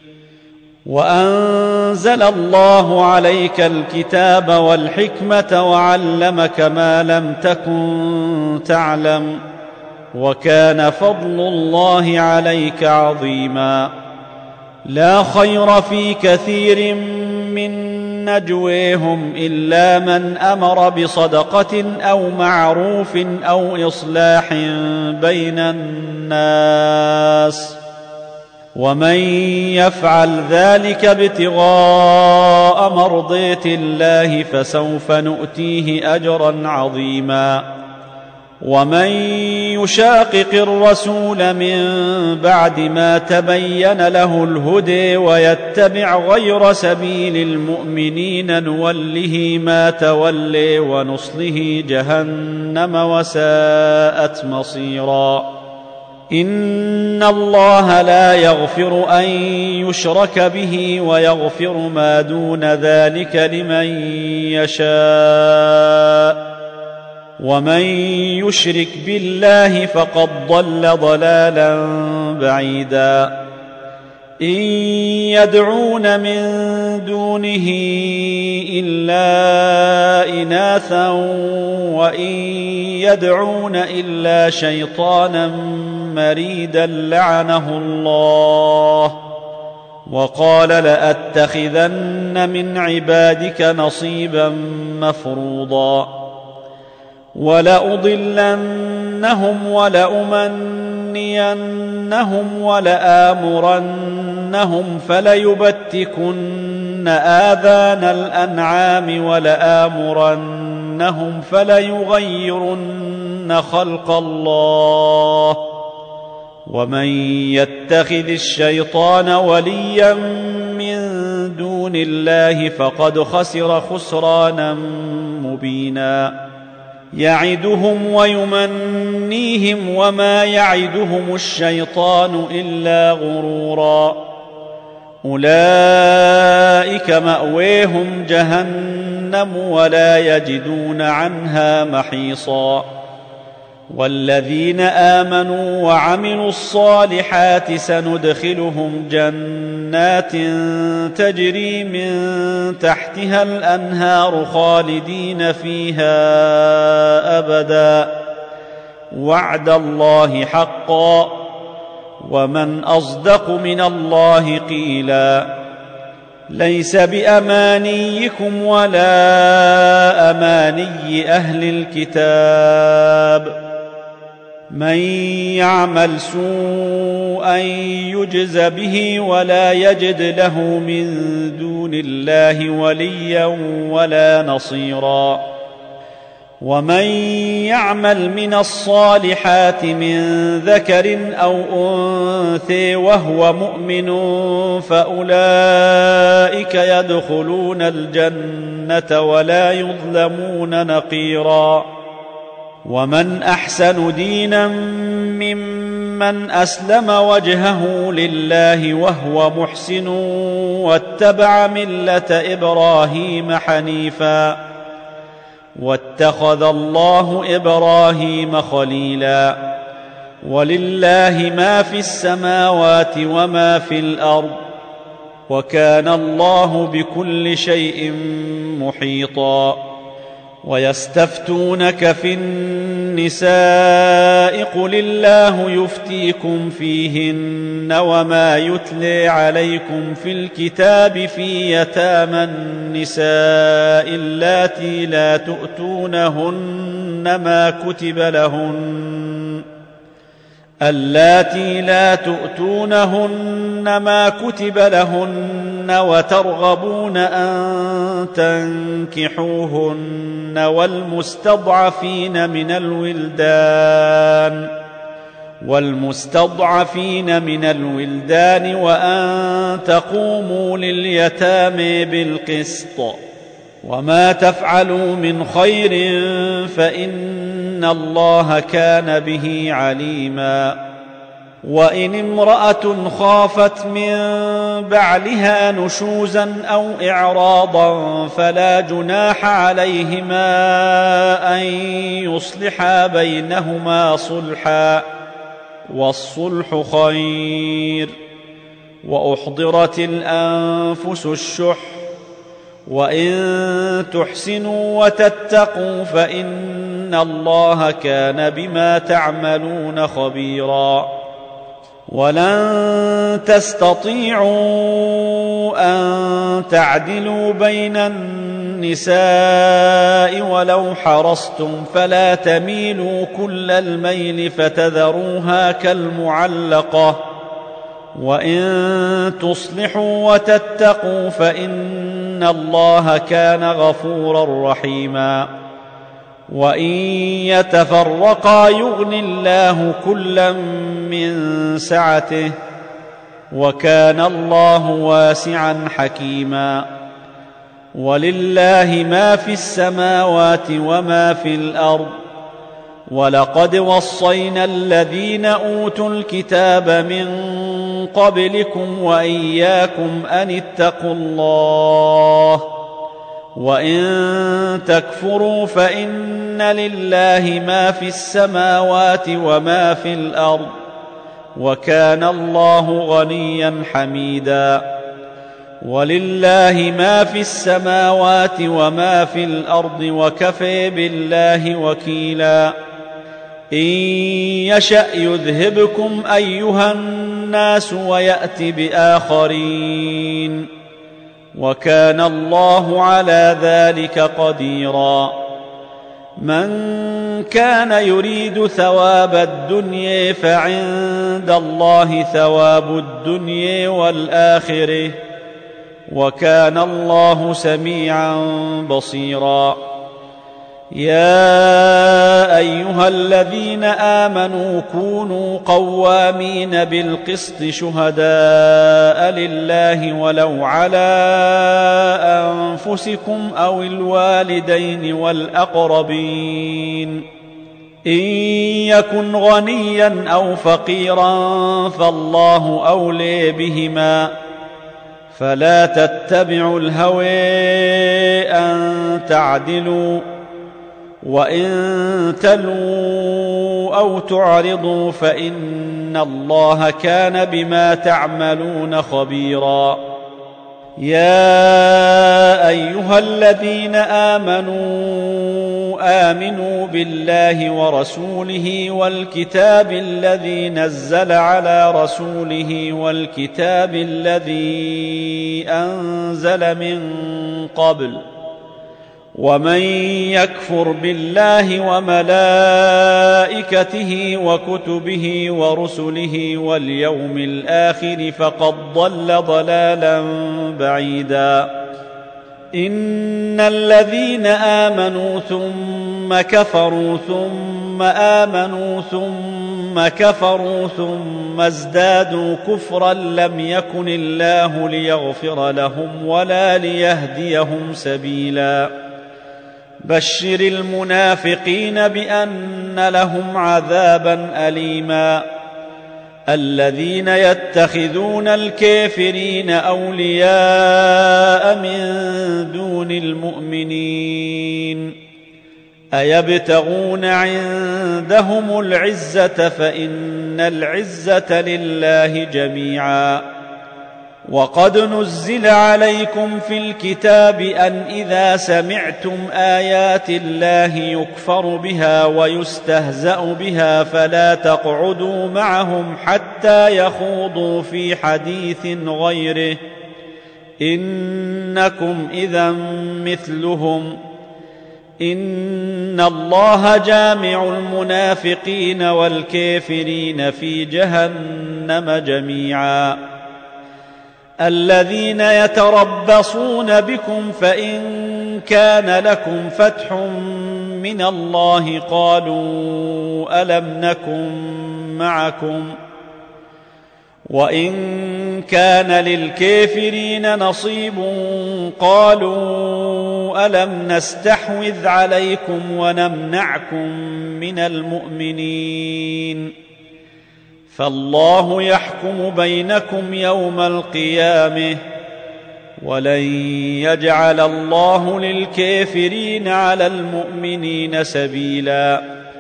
وأنزل الله عليك الكتاب والحكمة وعلمك ما لم تكن تعلم، وكان فضل الله عليك عظيما. لا خير في كثير من نجويهم إلا من أمر بصدقة أو معروف أو إصلاح بين الناس، ومن يفعل ذلك ابتغاء مرضات الله فسوف نؤتيه أجرا عظيما. ومن يشاقق الرسول من بعد ما تبين له الهدى ويتبع غير سبيل المؤمنين نوله ما تولي ونصله جهنم وساءت مصيرا. إن الله لا يغفر أن يشرك به ويغفر ما دون ذلك لمن يشاء، ومن يشرك بالله فقد ضل ضلالا بعيدا. إن يدعون من دونه إلا إناثا وإن يدعون إلا شيطانا مريدا لعنه الله، وقال لأتخذن من عبادك نصيبا مفروضا. ولأضلنهم ولأمنينهم ولآمرنهم فليبتكن آذان الأنعام ولآمرنهم فليغيرن خلق الله. ومن يتخذ الشيطان وليا من دون الله فقد خسر خسرانا مبينا يعدهم ويمنيهم وما يعدهم الشيطان إلا غرورا أولئك مأويهم جهنم ولا يجدون عنها محيصا والذين آمنوا وعملوا الصالحات سندخلهم جنات تجري من تحتها الأنهار خالدين فيها أبدا وعد الله حقا ومن أصدق من الله قيلا ليس بأمانيكم ولا أماني أهل الكتاب من يعمل سوءا يجز به ولا يجد له من دون الله وليا ولا نصيرا ومن يعمل من الصالحات من ذكر أو أنثى وهو مؤمن فأولئك يدخلون الجنة ولا يظلمون نقيرا ومن أحسن دينا ممن أسلم وجهه لله وهو محسن واتبع ملة إبراهيم حنيفا واتخذ الله إبراهيم خليلا ولله ما في السماوات وما في الأرض وكان الله بكل شيء محيطا ويستفتونك في النساء قل الله يفتيكم فيهن وما يتلي عليكم في الكتاب في يتامى النساء اللاتي لا تؤتونهن ما كتب لهن وترغبون أن تنكحوهن والمستضعفين من الولدان وأن تقوموا لليتامى بالقسط وما تفعلوا من خير فإن الله كان به عليما وإن امرأة خافت من بعلها نشوزا أو إعراضا فلا جناح عليهما أن يصلحا بينهما صلحا والصلح خير وأحضرت الأنفس الشح وإن تحسنوا وتتقوا فإن الله كان بما تعملون خبيرا ولن تستطيعوا أن تعدلوا بين النساء ولو حرصتم فلا تميلوا كل الميل فتذروها كالمعلقة وإن تصلحوا وتتقوا فإن الله كان غفورا رحيما وإن يتفرقا يغن الله كلا من سعته وكان الله واسعا حكيما ولله ما في السماوات وما في الأرض ولقد وصينا الذين أوتوا الكتاب من قبلكم وإياكم أن اتقوا الله وإن تكفروا فإن لله ما في السماوات وما في الأرض وكان الله غنيا حميدا ولله ما في السماوات وما في الأرض وكفى بالله وكيلا إن يشأ يذهبكم أيها الناس ويأت بآخرين وكان الله على ذلك قديرا من كان يريد ثواب الدنيا فعند الله ثواب الدنيا والآخرة وكان الله سميعا بصيرا يا أيها الذين آمنوا كونوا قوامين بالقسط شهداء لله ولو على أنفسكم أو الوالدين والأقربين إن يكن غنيا أو فقيرا فالله أولي بهما فلا تتبعوا الهوى أن تعدلوا وإن تلووا أو تعرضوا فإن الله كان بما تعملون خبيرا يا أيها الذين آمنوا بالله ورسوله والكتاب الذي نزل على رسوله والكتاب الذي أنزل من قبل ومن يكفر بالله وملائكته وكتبه ورسله واليوم الآخر فقد ضل ضلالا بعيدا إن الذين آمنوا ثم كفروا ثم آمنوا ثم كفروا ثم ازدادوا كفرا لم يكن الله ليغفر لهم ولا ليهديهم سبيلا بشر المنافقين بأن لهم عذابا أليما الذين يتخذون الكافرين أولياء من دون المؤمنين أيبتغون عندهم العزة فإن العزة لله جميعا وقد نزل عليكم في الكتاب أن إذا سمعتم آيات الله يكفر بها ويستهزأ بها فلا تقعدوا معهم حتى يخوضوا في حديث غيره إنكم إذا مثلهم إن الله جامع المنافقين والكافرين في جهنم جميعا الذين يتربصون بكم فإن كان لكم فتح من الله قالوا ألم نكن معكم وإن كان للكافرين نصيب قالوا ألم نستحوذ عليكم ونمنعكم من المؤمنين فالله يحكم بينكم يوم القيامة ولن يجعل الله للكافرين على المؤمنين سبيلا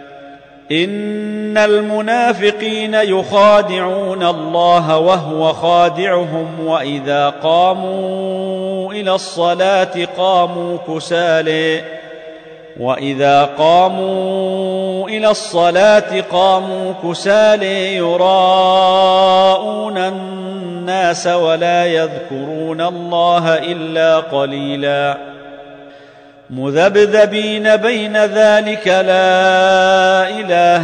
إن المنافقين يخادعون الله وهو خادعهم وإذا قاموا إلى الصلاة قاموا كسالى يراءون الناس ولا يذكرون الله إلا قليلا مذبذبين بين ذلك لا إله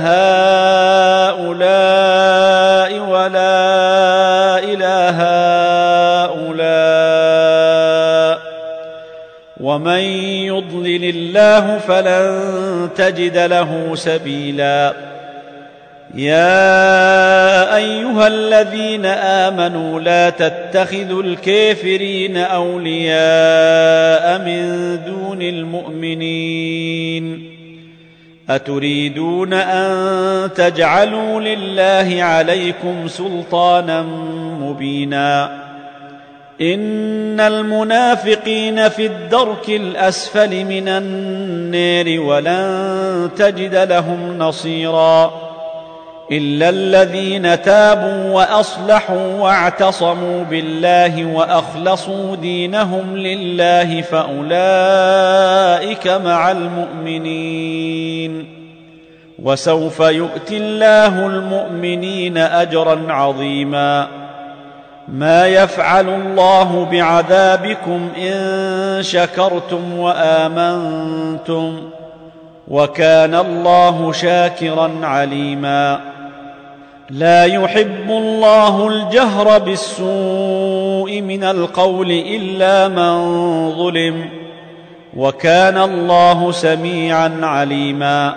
هؤلاء ولا إله هؤلاء ومن يضلل الله فلن تجد له سبيلا يا أيها الذين آمنوا لا تتخذوا الكافرين أولياء من دون المؤمنين أتريدون أن تجعلوا لله عليكم سلطانا مبينا إن المنافقين في الدرك الأسفل من النار ولن تجد لهم نصيرا إلا الذين تابوا وأصلحوا واعتصموا بالله وأخلصوا دينهم لله فأولئك مع المؤمنين وسوف يؤتي الله المؤمنين أجرا عظيما ما يفعل الله بعذابكم إن شكرتم وآمنتم وكان الله شاكرا عليما لا يحب الله الجهر بالسوء من القول إلا من ظلم وكان الله سميعا عليما.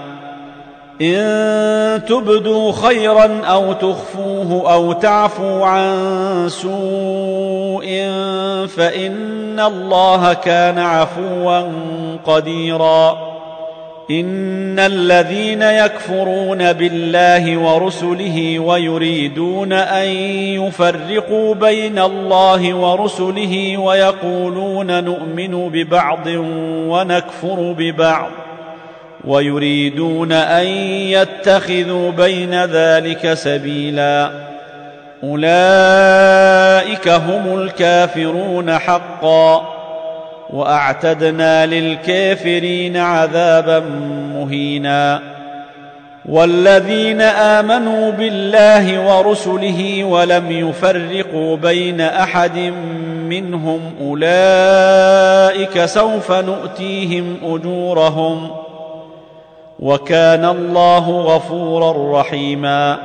إن تبدوا خيرا أو تخفوه أو تعفوا عن سوء فإن الله كان عفوا قديرا. إن الذين يكفرون بالله ورسله ويريدون أن يفرقوا بين الله ورسله ويقولون نؤمن ببعض ونكفر ببعض ويريدون أن يتخذوا بين ذلك سبيلا أولئك هم الكافرون حقا وأعتدنا للكافرين عذابا مهينا. والذين آمنوا بالله ورسله ولم يفرقوا بين أحد منهم أولئك سوف نؤتيهم أجورهم وكان الله غفورا رحيما.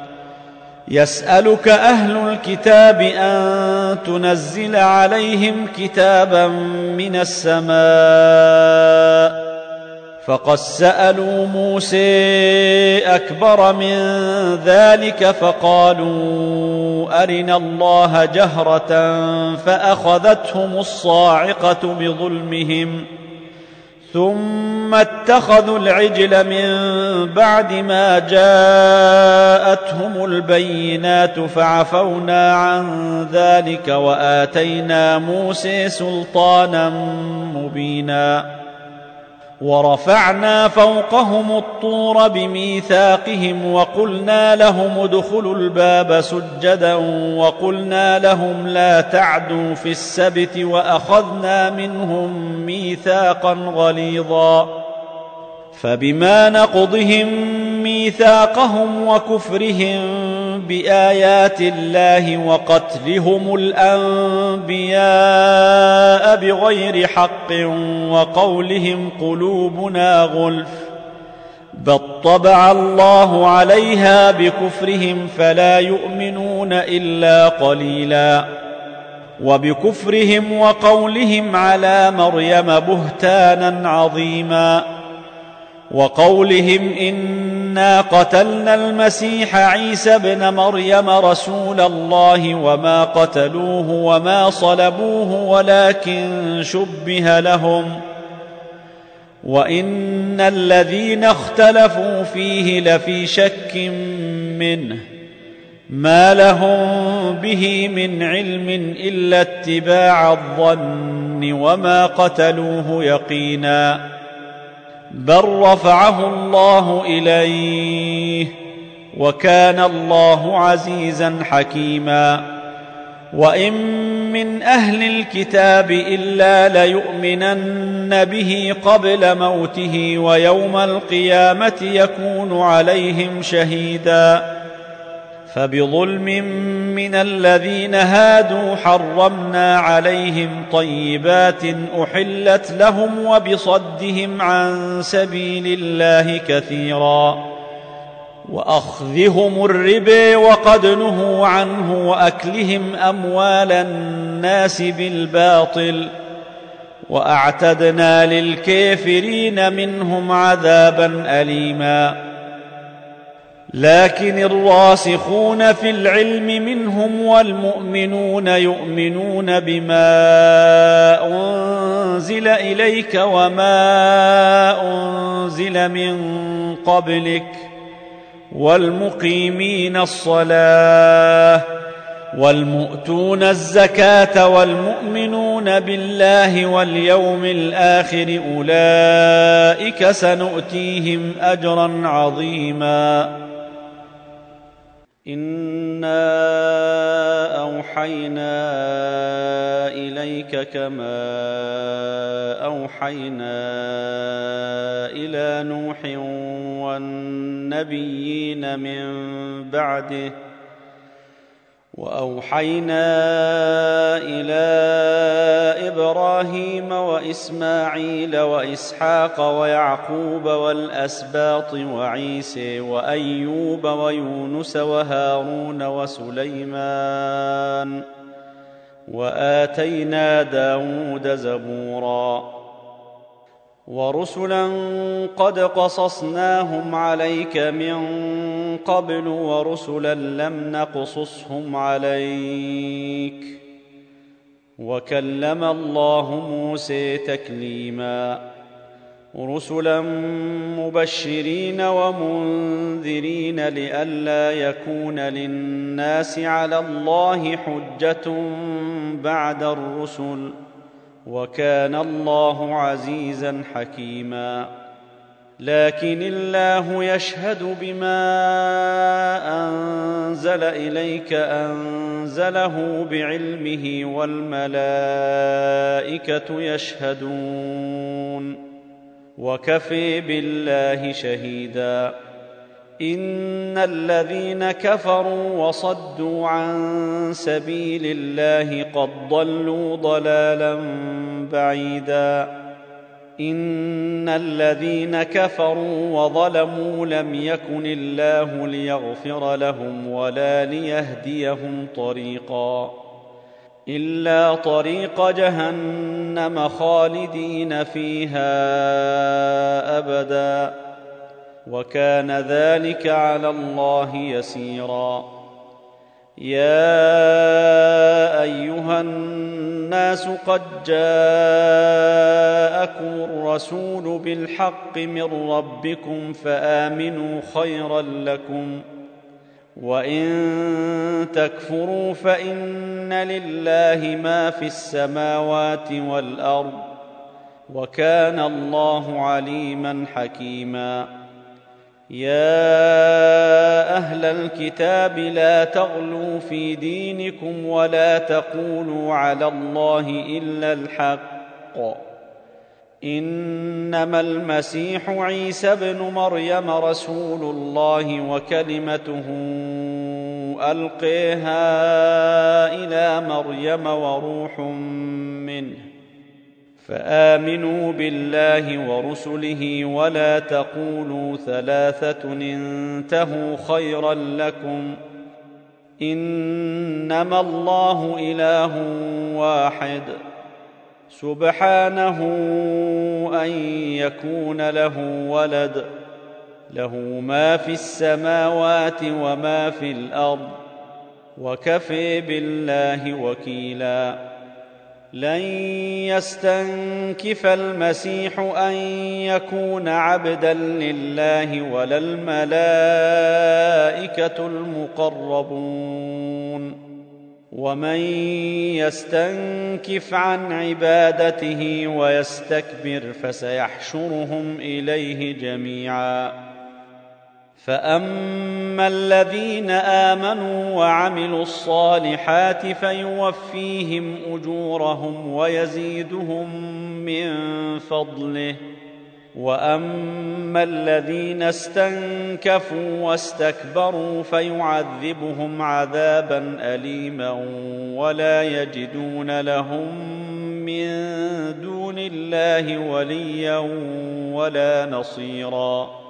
يسألك أهل الكتاب أن تنزل عليهم كتابا من السماء فقد سألوا موسى أكبر من ذلك فقالوا أرنا الله جهرة فأخذتهم الصاعقة بظلمهم ثم اتخذوا العجل من بعد ما جاءتهم البينات فعفونا عن ذلك وآتينا موسى سلطانا مبينا. ورفعنا فوقهم الطور بميثاقهم وقلنا لهم ادخلوا الباب سجدا وقلنا لهم لا تعدوا في السبت وأخذنا منهم ميثاقا غليظا. فبما نقضهم ميثاقهم وكفرهم بآيات الله وقتلهم الأنبياء بغير حق وقولهم قلوبنا غلف بل طبع الله عليها بكفرهم فلا يؤمنون إلا قليلا. وبكفرهم وقولهم على مريم بهتانا عظيما وقولهم إنا قتلنا المسيح عيسى ابن مريم رسول الله وما قتلوه وما صلبوه ولكن شبه لهم وإن الذين اختلفوا فيه لفي شك منه ما لهم به من علم إلا اتباع الظن وما قتلوه يقينا بل رفعه الله إليه وكان الله عزيزا حكيما. وإن من أهل الكتاب إلا ليؤمنن به قبل موته ويوم القيامة يكون عليهم شهيدا. فبظلم من الذين هادوا حرمنا عليهم طيبات أحلت لهم وبصدهم عن سبيل الله كثيرا وأخذهم الربا وقد نهوا عنه وأكلهم أموال الناس بالباطل وأعتدنا للكافرين منهم عذابا أليما. لكن الراسخون في العلم منهم والمؤمنون يؤمنون بما أنزل إليك وما أنزل من قبلك والمقيمين الصلاة والمؤتون الزكاة والمؤمنون بالله واليوم الآخر أولئك سنؤتيهم أجرا عظيما. إنا أوحينا إليك كما أوحينا إلى نوح والنبيين من بعده وأوحينا إلى إبراهيم وإسماعيل وإسحاق ويعقوب والأسباط وعيسى وأيوب ويونس وهارون وسليمان وآتينا داود زبورا. ورسلا قد قصصناهم عليك من قبل ورسلا لم نقصصهم عليك وكلم الله موسى تكليما رسلا مبشرين ومنذرين لئلا يكون للناس على الله حجة بعد الرسل وكان الله عزيزا حكيما لكن الله يشهد بما أنزل إليك أنزله بعلمه والملائكة يشهدون وكفى بالله شهيدا إن الذين كفروا وصدوا عن سبيل الله قد ضلوا ضلالا بعيدا إن الذين كفروا وظلموا لم يكن الله ليغفر لهم ولا ليهديهم طريقا إلا طريق جهنم خالدين فيها أبدا وكان ذلك على الله يسيرا يا أيها الناس قد جاءكم الرسول بالحق من ربكم فآمنوا خيرا لكم وإن تكفروا فإن لله ما في السماوات والأرض وكان الله عليما حكيما يا أهل الكتاب لا تغلوا في دينكم ولا تقولوا على الله إلا الحق إنما المسيح عيسى ابن مريم رسول الله وكلمته ألقيها إلى مريم وروح منه فآمنوا بالله ورسله ولا تقولوا ثلاثة انتهوا خيرا لكم إنما الله إله واحد سبحانه أن يكون له ولد له ما في السماوات وما في الأرض وكفى بالله وكيلا لن يستنكف المسيح أن يكون عبدا لله ولا الملائكة المقربون ومن يستنكف عن عبادته ويستكبر فسيحشرهم إليه جميعا فأما الذين آمنوا وعملوا الصالحات فيوفيهم أجورهم ويزيدهم من فضله وأما الذين استنكفوا واستكبروا فيعذبهم عذابا أليما ولا يجدون لهم من دون الله وليا ولا نصيرا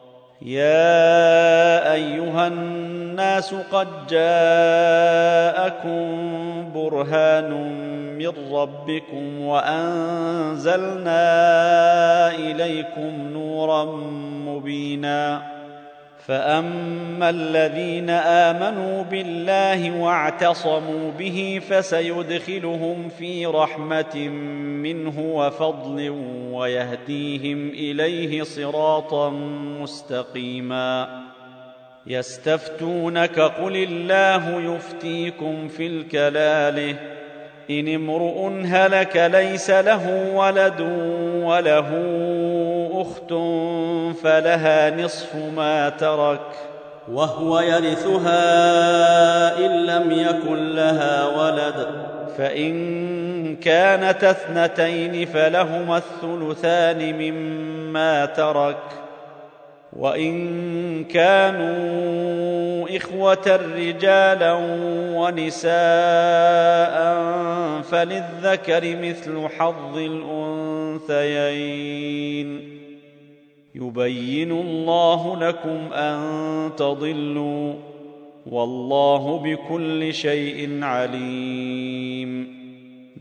يا أيها الناس قد جاءكم برهان من ربكم وأنزلنا إليكم نورا مبينا فأما الذين آمنوا بالله واعتصموا به فسيدخلهم في رحمة منه وفضل ويهديهم إليه صراطا مستقيما يستفتونك قل الله يفتيكم في الكلالة إن امرؤ هلك ليس له ولد وله أخت فلها نصف ما ترك وهو يرثها إن لم يكن لها ولد فإن كانت اثنتين فلهما الثلثان مما ترك وإن كانوا إخوة رجالا ونساء فللذكر مثل حظ الأنثيين يبين الله لكم أن تضلوا والله بكل شيء عليم